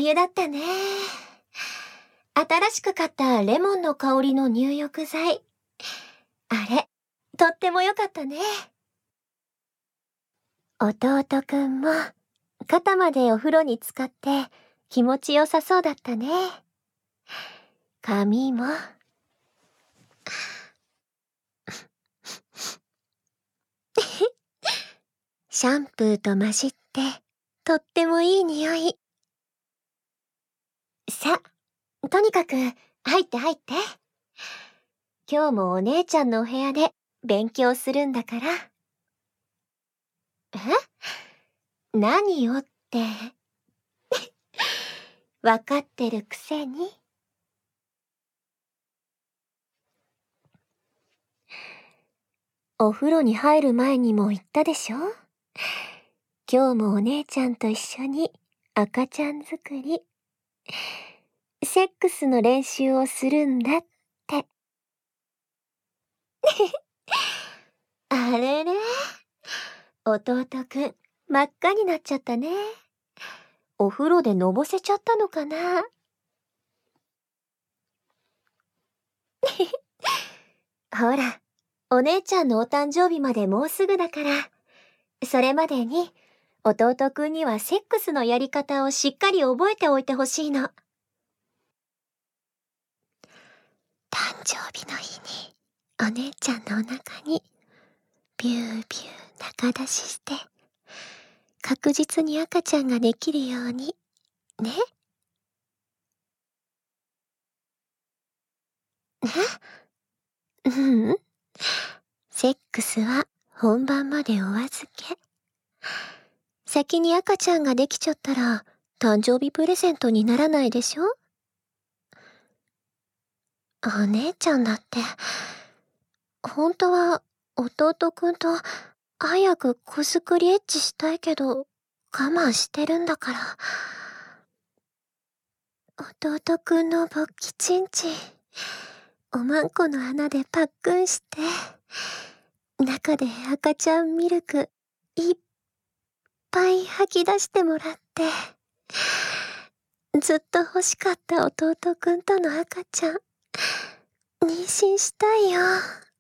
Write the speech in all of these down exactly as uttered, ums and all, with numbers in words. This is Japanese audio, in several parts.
湯だったね。新しく買ったレモンの香りの入浴剤。あれ、とっても良かったね。弟くんも肩までお風呂に浸かって気持ちよさそうだったね。髪も。シャンプーと混じってとってもいい匂い。さ、とにかく入って入って。今日もお姉ちゃんのお部屋で勉強するんだから。え？何よって。わかってるくせに。お風呂に入る前にも言ったでしょ？今日もお姉ちゃんと一緒に赤ちゃん作り、セックスの練習をするんだって。あれれ？弟くん、真っ赤になっちゃったね。お風呂でのぼせちゃったのかな？ほら、お姉ちゃんのお誕生日までもうすぐだから、それまでに弟くんにはセックスのやり方をしっかり覚えておいてほしいの。誕生日の日にお姉ちゃんのお腹にビュービュー中出しして、確実に赤ちゃんができるようにね。え？うん。セックスは本番までお預け。先に赤ちゃんができちゃったら誕生日プレゼントにならないでしょ？お姉ちゃんだって、本当は弟くんと早く子作りエッチしたいけど我慢してるんだから。弟くんの勃起チンチン、おまんこの穴でパックンして、中で赤ちゃんミルクいっぱい吐き出してもらって、ずっと欲しかった弟くんとの赤ちゃん、妊娠したいよ。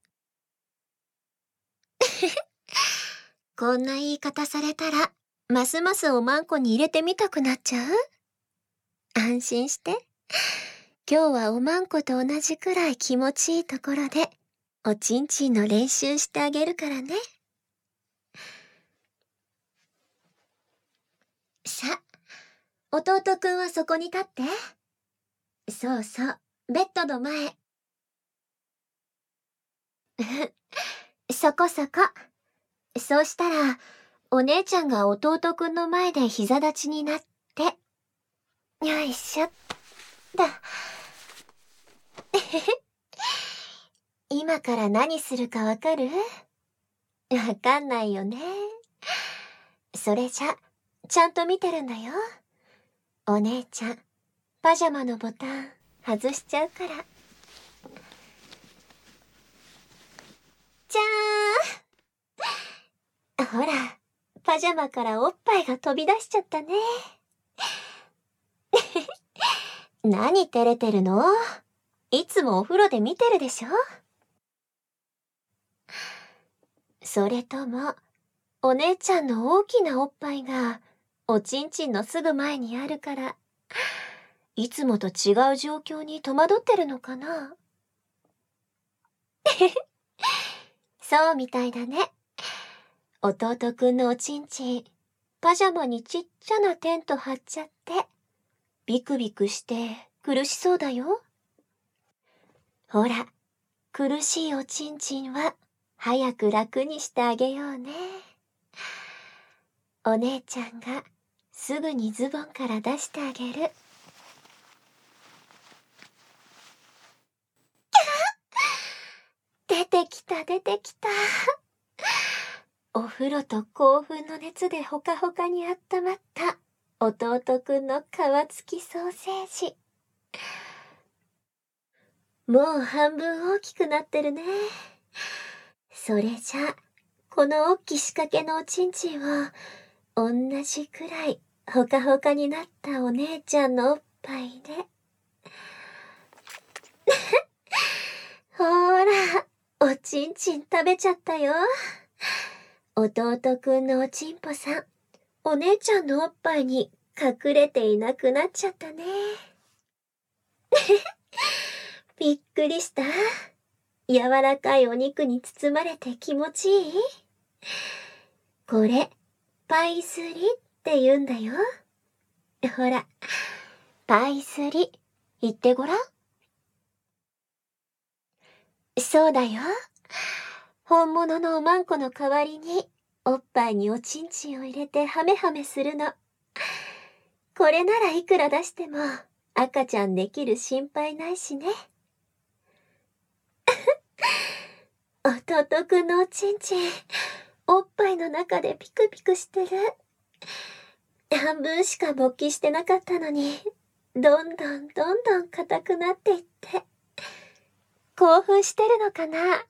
こんな言い方されたら、ますますおまんこに入れてみたくなっちゃう？安心して。今日はおまんこと同じくらい気持ちいいところで、おちんちんの練習してあげるからね。さ、弟くんはそこに立って。そうそう、ベッドの前。そこそこ。そうしたら、お姉ちゃんが弟くんの前で膝立ちになって。よいしょっと。今から何するかわかる？わかんないよね。それじゃ、ちゃんと見てるんだよ。お姉ちゃん、パジャマのボタン外しちゃうから。じゃーん。ほら、パジャマからおっぱいが飛び出しちゃったね。何照れてるの？いつもお風呂で見てるでしょ？それとも、お姉ちゃんの大きなおっぱいがおちんちんのすぐ前にあるから、いつもと違う状況に戸惑ってるのかな？そうみたいだね。弟くんのおちんちん、パジャマにちっちゃなテント張っちゃって、ビクビクして苦しそうだよ。ほら、苦しいおちんちんは早く楽にしてあげようね。お姉ちゃんがすぐにズボンから出してあげる。出てきた出てきた。お風呂と興奮の熱でほかほかにあったまった弟くんの皮付きソーセージ。もう半分大きくなってるね。それじゃ、この大き仕掛けのおちんちんを同じくらいほかほかになったお姉ちゃんのおっぱいで。ほーら、おちんちん食べちゃったよ。弟くんのおちんぽさん、お姉ちゃんのおっぱいに隠れていなくなっちゃったね。びっくりした？柔らかいお肉に包まれて気持ちいい？これ、パイスリって言うんだよ。ほら、パイスリ、言ってごらん。そうだよ。本物のおまんこの代わりに、おっぱいにおちんちんを入れてハメハメするの。これならいくら出しても赤ちゃんできる心配ないしね。弟くんのおちんちん、おっぱいの中でピクピクしてる。半分しか勃起してなかったのに、どんどんどんどん硬くなっていって、興奮してるのかな。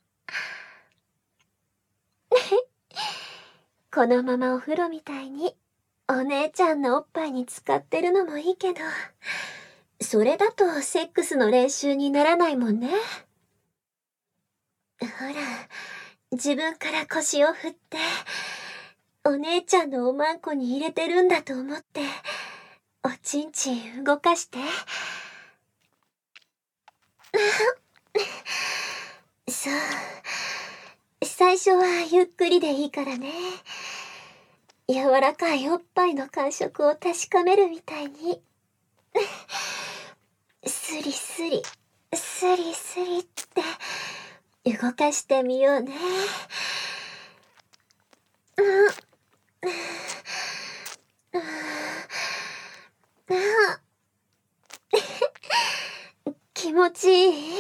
このままお風呂みたいに、お姉ちゃんのおっぱいに浸かってるのもいいけど、それだとセックスの練習にならないもんね。ほら、自分から腰を振って、お姉ちゃんのおまんこに入れてるんだと思って、おちんちん動かして。そう。最初はゆっくりでいいからね。柔らかいおっぱいの感触を確かめるみたいに。スリスリ、スリスリって動かしてみようね。うん気持ちいい？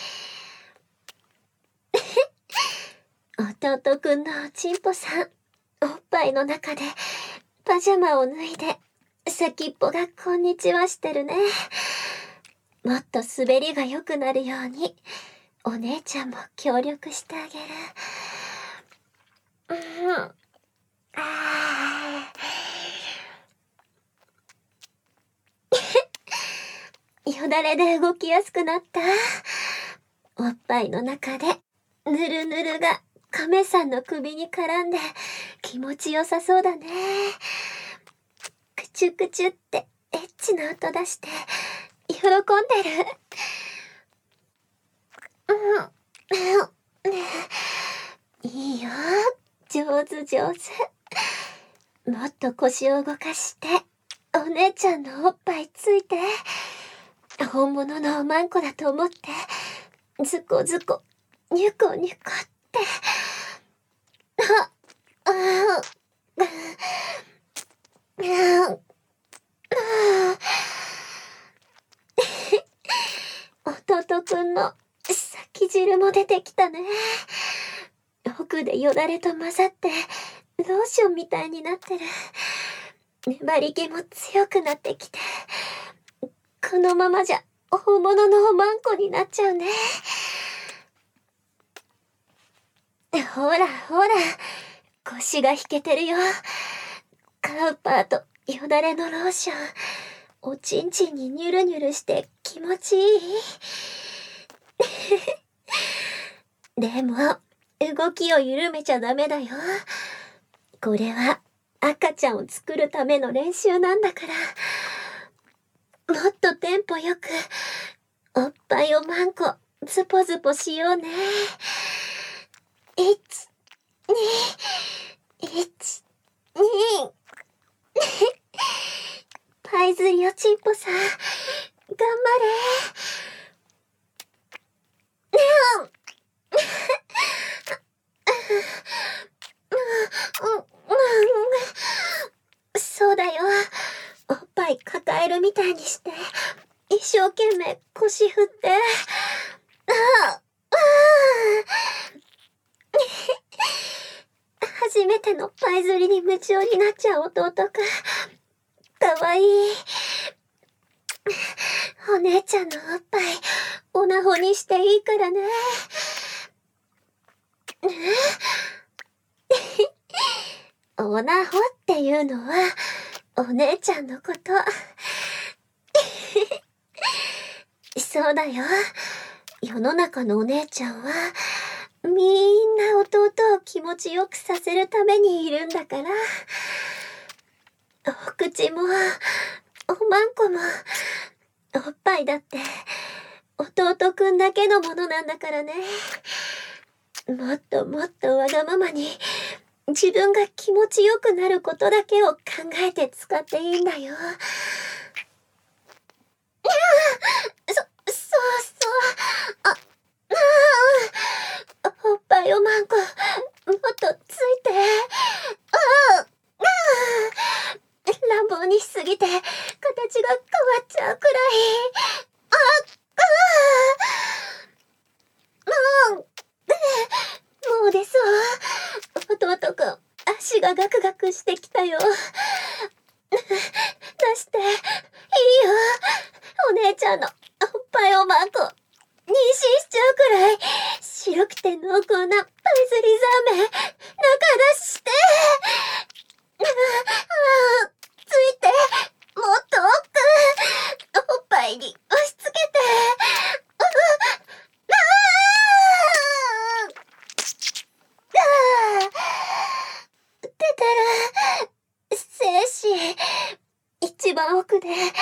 弟くんのおちんぽさん、おっぱいの中でパジャマを脱いで先っぽがこんにちはしてるね。もっと滑りが良くなるようにお姉ちゃんも協力してあげる。うん、あーよだれで動きやすくなった。おっぱいの中でぬるぬるが亀さんの首に絡んで気持ちよさそうだね。くちゅくちゅってエッチな音出して喜んでる。うん、いいよ、上手上手。もっと腰を動かしてお姉ちゃんのおっぱいついて。本物のおまんこだと思ってズコズコニュコニュコって。ああ弟くんの先汁も出てきたね。奥でよだれと混ざってローションみたいになってる。粘り気も強くなってきて、このままじゃ本物のおまんこになっちゃうね。ほらほら、腰が引けてるよ。カウパーとよだれのローション、おちんちんにニュルニュルして気持ちいい。でも、動きを緩めちゃダメだよ。これは赤ちゃんを作るための練習なんだから。もっとテンポよく、おっぱいをまんこ、ズポズポしようね。いち、に、いち、に。パイズリおちんぽさん、頑張れ。そうだよ。おっぱい抱えるみたいにして、一生懸命腰振って。ああ初めてのパイ釣りに夢中になっちゃう弟か。かわいい。お姉ちゃんのおっぱい、オナホにしていいからね。オナホっていうのは、 お姉ちゃんのこと。そうだよ。世の中のお姉ちゃんは、みんな弟を気持ちよくさせるためにいるんだから。お口も、おまんこも、おっぱいだって、弟くんだけのものなんだからね。もっともっとわがままに、自分が気持ちよくなることだけを考えて使っていいんだよ。そ、そうそう。あ、あー、おっぱいおまんこ、もっとついて。ああ、乱暴にしすぎて、形が変わっちゃうくらい。あ、あー、もう、もうですわ。弟くん、足がガクガクしてきたよ。出して、いいよ。お姉ちゃんのおっぱいおまんこ、妊娠しちゃうくらい、白くて濃厚なパイズリザーメン、中出しして。ああ、ついて、もっと奥、おっぱいに押し付けて。ああ、出てる。精子、一番奥で、ビュー、ビューって、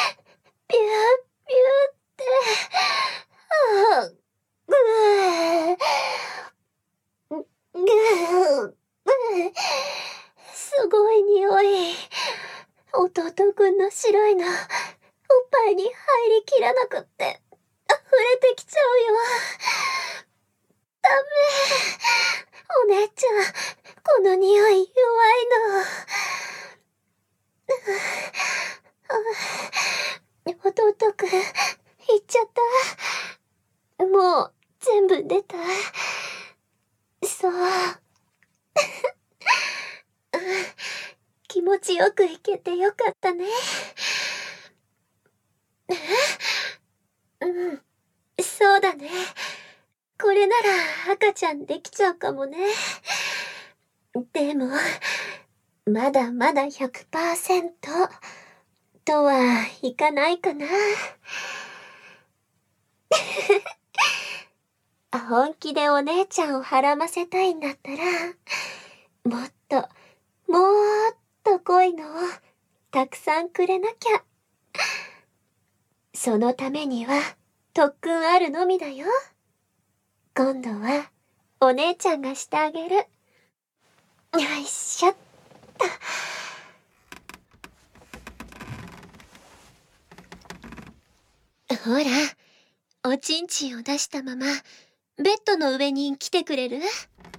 ああ、ぐー、ぐー、すごい匂い。弟くんの白いの、おっぱいに入りきらなくって、溢れてきちゃうよ。ダメ。お姉ちゃん、この匂い弱いの。弟くん、行っちゃった。もう、全部出た。そう。気持ちよくいけてよかったね。うん、そうだね。これなら赤ちゃんできちゃうかもね。でも、まだまだ ひゃくパーセント とはいかないかな。本気でお姉ちゃんをはらませたいんだったら、もっと、もーっと濃いのをたくさんくれなきゃ。そのためには特訓あるのみだよ。今度はお姉ちゃんがしてあげる。よいしょっと。ほら、おちんちんを出したままベッドの上に来てくれる？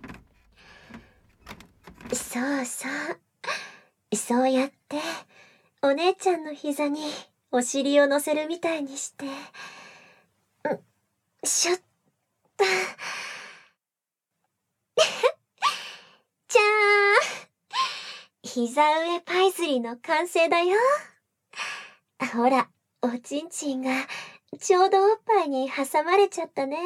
そうそう。そうやってお姉ちゃんの膝にお尻を乗せるみたいにして、ん、しょっと。じゃーん。膝上パイズリの完成だよ。ほら、おちんちんがちょうどおっぱいに挟まれちゃったね。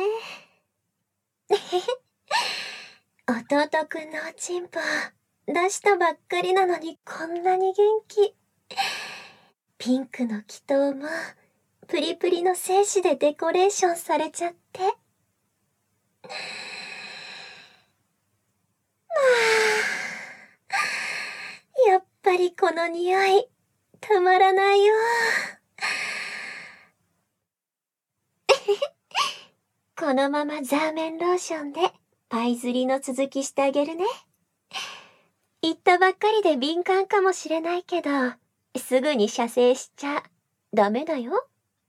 弟くんのおちんぽ出したばっかりなのにこんなに元気。ピンクの祈祷もプリプリの精子でデコレーションされちゃって。やっぱりこの匂いたまらないよ。このままザーメンローションでパイ釣りの続きしてあげるね。言ったばっかりで敏感かもしれないけど、すぐに射精しちゃダメだよ。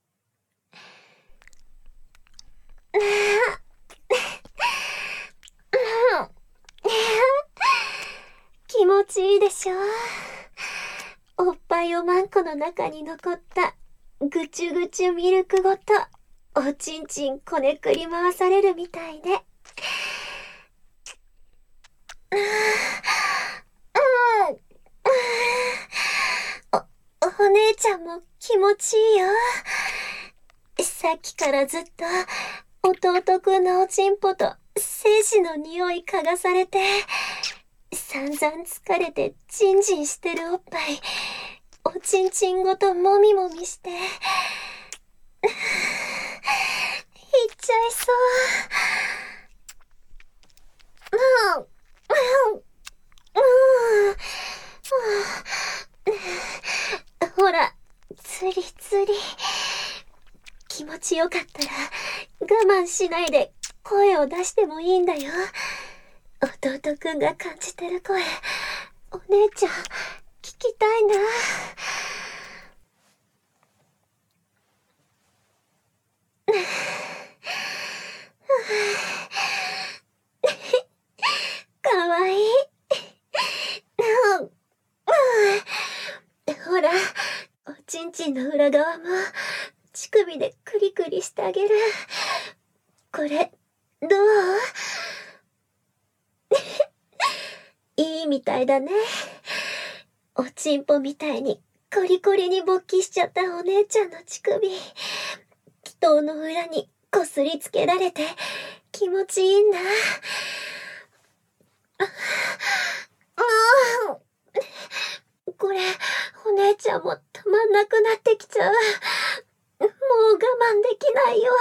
気持ちいいでしょ。おっぱいおまんこの中に残ったぐちゅぐちゅミルクごとおちんちんこねくり回されるみたいで。お、お姉ちゃんも気持ちいいよ。さっきからずっと弟くんのおちんぽと精子の匂い嗅がされて、散々疲れてジンジンしてるおっぱい、 おちんちんごともみもみして、いっちゃいそう。もう、うん、ほら、つりつり。気持ちよかったら、我慢しないで声を出してもいいんだよ。弟くんが感じてる声、お姉ちゃん、聞きたいな。かわいい。ほら、おちんちんの裏側も乳首でクリクリしてあげる。これ、どう？いいみたいだね。おちんぽみたいにコリコリに勃起しちゃったお姉ちゃんの乳首。祈祷の裏にこすりつけられて気持ちいいんだ。これ、お姉ちゃんもたまんなくなってきちゃう。もう我慢できないよ。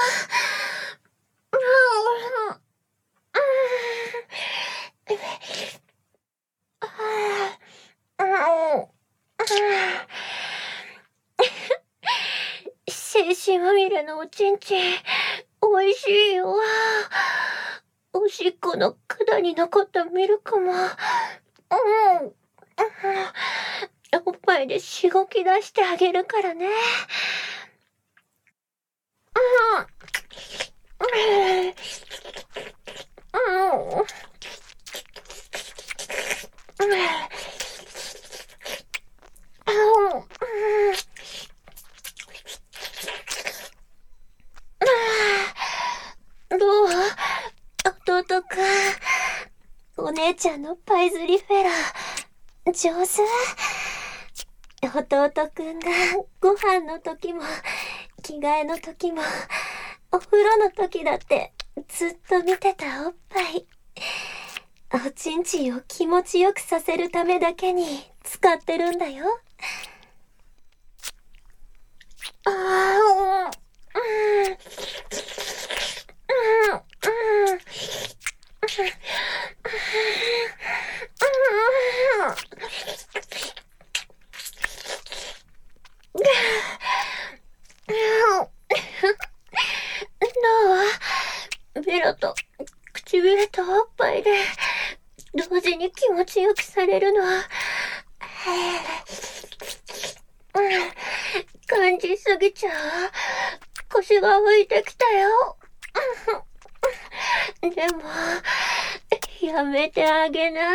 精子まみれのおちんちん、おいしいよ。おしっこの管に残ったミルクも、うん、おっぱいでしごき出してあげるからね。どう？弟くん、お姉ちゃんのパイズリフェラー、上手？弟くんがご飯の時も、着替えの時も、お風呂の時だってずっと見てたおっぱい。おちんちんを気持ちよくさせるためだけに使ってるんだよ。ああ、うん、うん、うん、どう？ベロと唇とおっぱいで同時に気持ちよくされるの。感じすぎちゃう。腰が浮いてきたよ。でも、やめてあげない。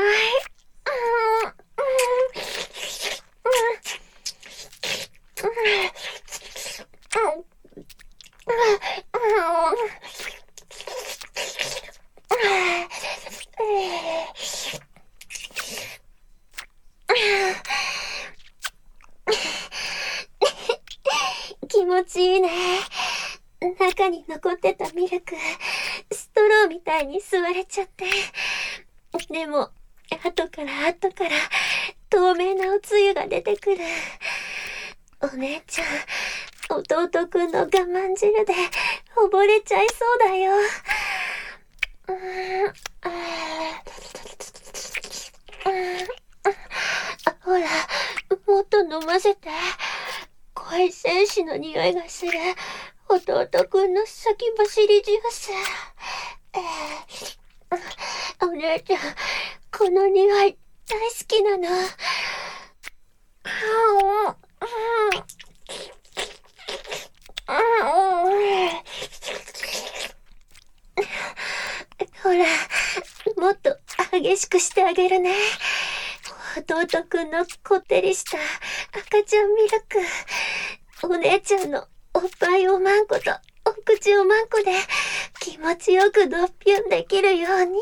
気持ちいいね。中に残ってたミルク、ストローみたいに吸われちゃって。でも、後から後から透明なおつゆが出てくる。お姉ちゃん、弟くんの我慢汁で溺れちゃいそうだよ。うーん、ああ、ほら、もっと飲ませて。濃い精子の匂いがする。弟くんの先走りジュース。えー、お姉ちゃん、この匂い大好きなの。ほら、もっと激しくしてあげるね。弟くんのこってりした赤ちゃんミルク。お姉ちゃんのおっぱいおまんことお口おまんこで気持ちよくドッピュンできるように。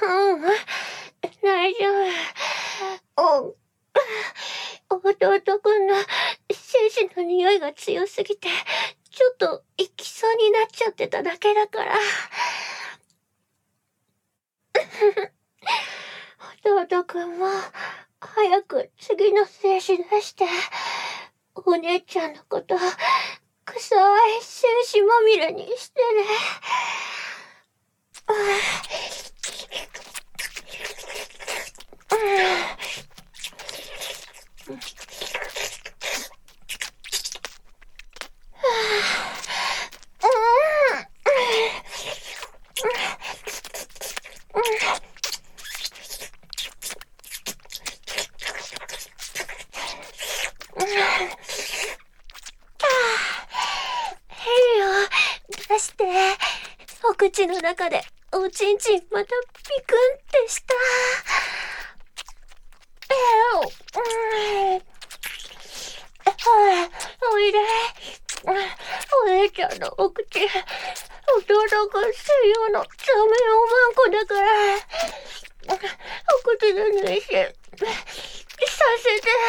うん、大丈夫。お、弟くんの精子の匂いが強すぎて、ちょっと行きそうになっちゃってただけだから。弟くんも、早く次の精子出して、お姉ちゃんのこと、臭い精子まみれにしてね。出して、お口の中でおちんちんまたピクンってした。おいで。お姉ちゃんのお口、弟くん専用のザメおまんこだから、お口の匂いしてさせて。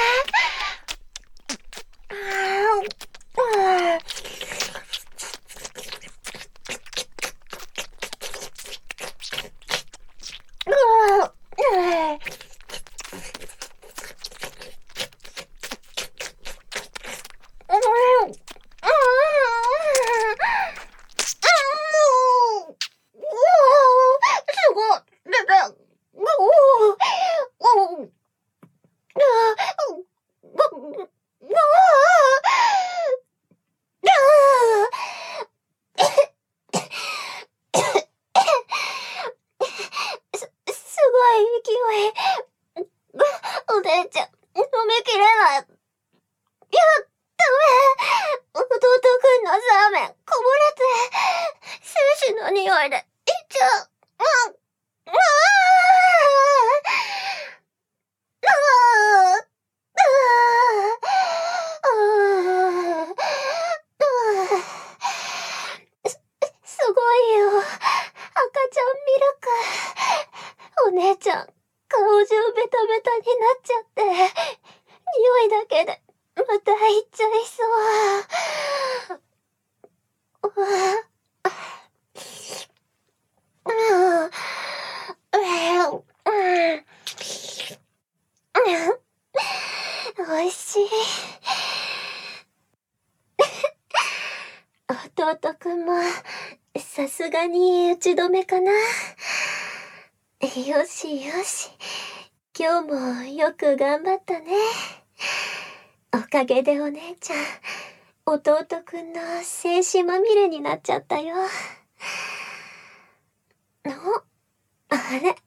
お姉ちゃん、飲みきれない。や、ダメ。弟くんのザーメン、こぼれて、精子の匂いで、いっちゃう。うん。ああ。すごいよ。赤ちゃんミルク。お姉ちゃん、顔中ベタベタになっちゃって、匂いだけでまたいっちゃいそう。おいしい。弟くんも、さすがに打ち止めかな。よしよし。今日もよく頑張ったね。おかげでお姉ちゃん、弟くんの精子まみれになっちゃったよ。お、あれ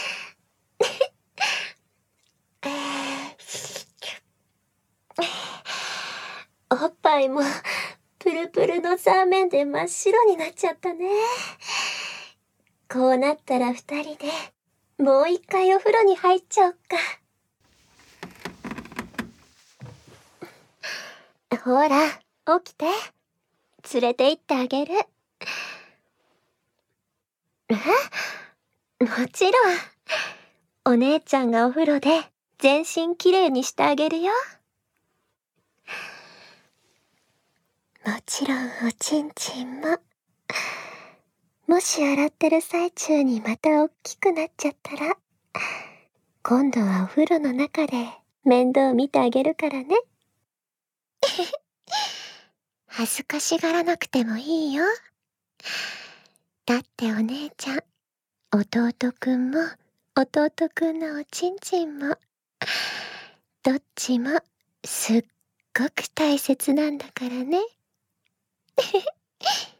おっぱいもプルプルのザーメンで真っ白になっちゃったね。こうなったら二人でもう一回お風呂に入っちゃおっか。ほら、起きて。連れて行ってあげる。え？もちろん。お姉ちゃんがお風呂で全身きれいにしてあげるよ。もちろんおちんちんも。もし洗ってる最中にまた大きくなっちゃったら、今度はお風呂の中で面倒見てあげるからね。恥ずかしがらなくてもいいよ。だってお姉ちゃん、弟くんも弟くんのおちんちんも、どっちもすっごく大切なんだからね。